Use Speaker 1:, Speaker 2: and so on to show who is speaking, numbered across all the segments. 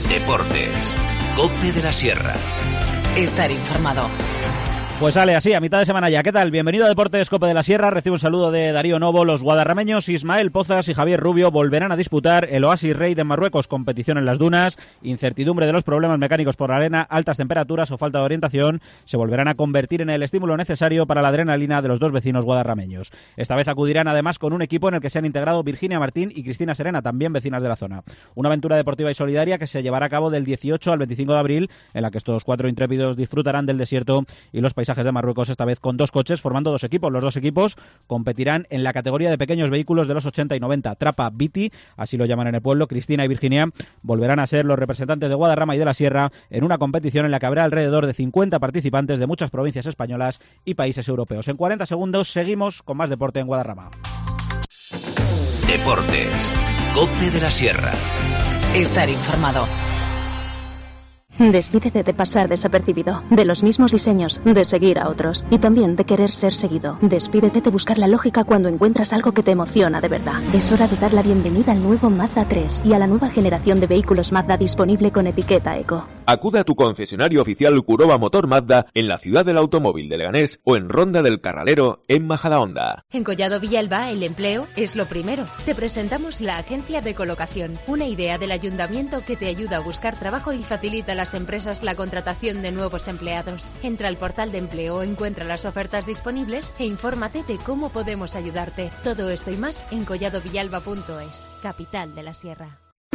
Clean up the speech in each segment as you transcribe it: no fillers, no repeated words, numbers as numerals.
Speaker 1: Deportes. COPE de la Sierra.
Speaker 2: Estar informado.
Speaker 3: Pues sale así, a mitad de semana ya. ¿Qué tal? Bienvenido a Deportes COPE de la Sierra. Recibe un saludo de Darío Novo. Los guadarrameños Ismael Pozas y Javier Rubio volverán a disputar el Oasis Rey de Marruecos. Competición en las dunas, incertidumbre de los problemas mecánicos por la arena, altas temperaturas o falta de orientación se volverán a convertir en el estímulo necesario para la adrenalina de los dos vecinos guadarrameños. Esta vez acudirán además con un equipo en el que se han integrado Virginia Martín y Cristina Serena, también vecinas de la zona. Una aventura deportiva y solidaria que se llevará a cabo del 18 al 25 de abril, en la que estos cuatro intrépidos disfrutarán del desierto y los paisajes de Marruecos, esta vez con dos coches, formando dos equipos. Los dos equipos competirán en la categoría de pequeños vehículos de los 80 y 90. Trapa Viti, así lo llaman en el pueblo. Cristina y Virginia volverán a ser los representantes de Guadarrama y de la Sierra en una competición en la que habrá alrededor de 50 participantes de muchas provincias españolas y países europeos. En 40 segundos seguimos con más deporte en Guadarrama.
Speaker 1: Deportes. COPE de la Sierra.
Speaker 2: Estar informado.
Speaker 4: Despídete de pasar desapercibido, de los mismos diseños, de seguir a otros y también de querer ser seguido. Despídete de buscar la lógica cuando encuentras algo que te emociona de verdad. Es hora de dar la bienvenida al nuevo Mazda 3 y a la nueva generación de vehículos Mazda disponible con etiqueta Eco.
Speaker 5: Acude a tu concesionario oficial Curoba Motor Mazda en la ciudad del automóvil de Leganés o en Ronda del Carralero en Majadahonda.
Speaker 6: En Collado Villalba el empleo es lo primero. Te presentamos la Agencia de Colocación, una idea del ayuntamiento que te ayuda a buscar trabajo y facilita a las empresas la contratación de nuevos empleados. Entra al portal de empleo, encuentra las ofertas disponibles e infórmate de cómo podemos ayudarte. Todo esto y más en colladovillalba.es, capital de la Sierra.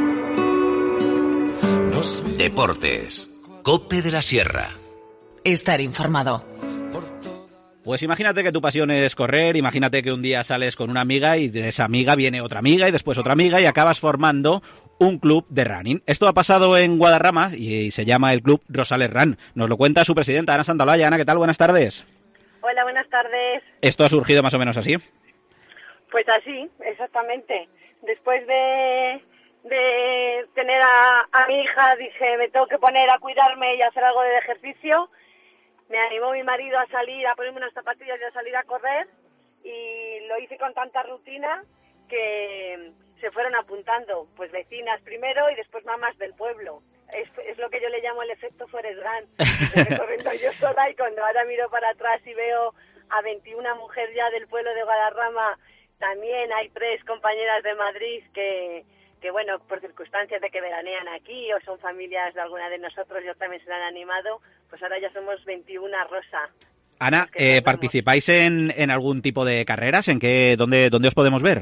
Speaker 1: Deportes. COPE de la Sierra.
Speaker 2: Estar informado.
Speaker 3: Pues imagínate que tu pasión es correr, imagínate que un día sales con una amiga y de esa amiga viene otra amiga y después otra amiga y acabas formando un club de running. Esto ha pasado en Guadarrama y se llama el Club Rosales Run. Nos lo cuenta su presidenta, Ana Santaolalla. Ana, ¿qué tal? Buenas tardes.
Speaker 7: Hola, buenas tardes.
Speaker 3: ¿Esto ha surgido más o menos así?
Speaker 7: Pues así, exactamente. Después de tener a mi hija, dije, me tengo que poner a cuidarme y hacer algo de ejercicio. Me animó mi marido a salir, a ponerme unas zapatillas y a salir a correr, y lo hice con tanta rutina que se fueron apuntando, pues vecinas primero y después mamás del pueblo. Es lo que yo le llamo el efecto Forrest Gump. Estoy corriendo yo sola y cuando ahora miro para atrás y veo a 21 mujeres ya del pueblo de Guadarrama, también hay 3 compañeras de Madrid que bueno, por circunstancias de que veranean aquí o son familias de alguna de nosotros, yo también se la han animado, pues ahora ya somos 21 Rosa.
Speaker 3: Ana, ¿participáis en algún tipo de carreras? ¿Dónde os podemos ver?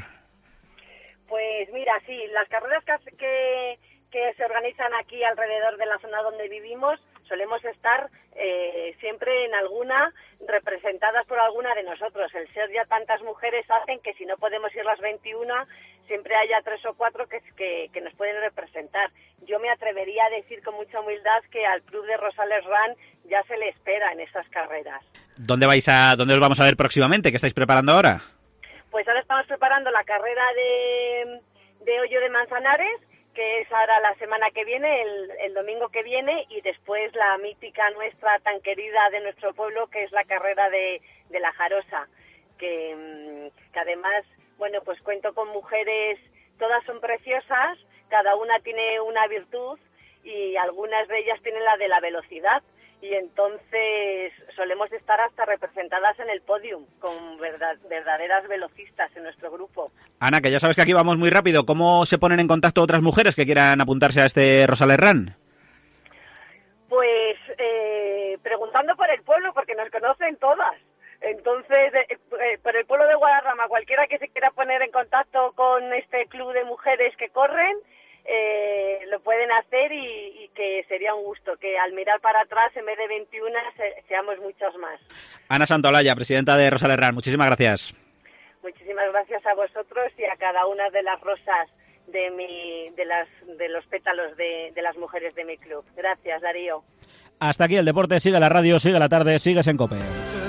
Speaker 7: Pues mira, sí, las carreras que se organizan aquí alrededor de la zona donde vivimos, solemos estar siempre en alguna, representadas por alguna de nosotros. El ser ya tantas mujeres hacen que si no podemos ir las 21, siempre haya 3 o 4 que nos pueden representar. Yo me atrevería a decir con mucha humildad que al Club de Rosales Run ya se le espera en estas carreras.
Speaker 3: ¿Dónde os vamos a ver próximamente? ¿Qué estáis preparando ahora?
Speaker 7: Pues ahora estamos preparando la carrera de Hoyo de Manzanares, que es ahora la semana que viene, el domingo que viene, y después la mítica nuestra tan querida de nuestro pueblo, que es la carrera de la Jarosa, que además, bueno, pues cuento con mujeres, todas son preciosas, cada una tiene una virtud y algunas de ellas tienen la de la velocidad, y entonces solemos estar hasta representadas en el podium con verdaderas velocistas en nuestro grupo.
Speaker 3: Ana, que ya sabes que aquí vamos muy rápido, ¿cómo se ponen en contacto otras mujeres que quieran apuntarse a este Rosales Run?
Speaker 7: Pues preguntando por el pueblo, porque nos conocen todas. Entonces, por el pueblo de Guadarrama, cualquiera que se quiera poner en contacto con este club de mujeres que corren, lo pueden hacer y que sería un gusto que al mirar para atrás en vez de 21 seamos muchos más.
Speaker 3: Ana Santaolalla, presidenta de Rosales Run, muchísimas gracias.
Speaker 7: Muchísimas gracias a vosotros y a cada una de las rosas de los pétalos de las mujeres de mi club. Gracias, Darío.
Speaker 3: Hasta aquí el deporte, sigue la radio, sigue la tarde, sigues en COPE.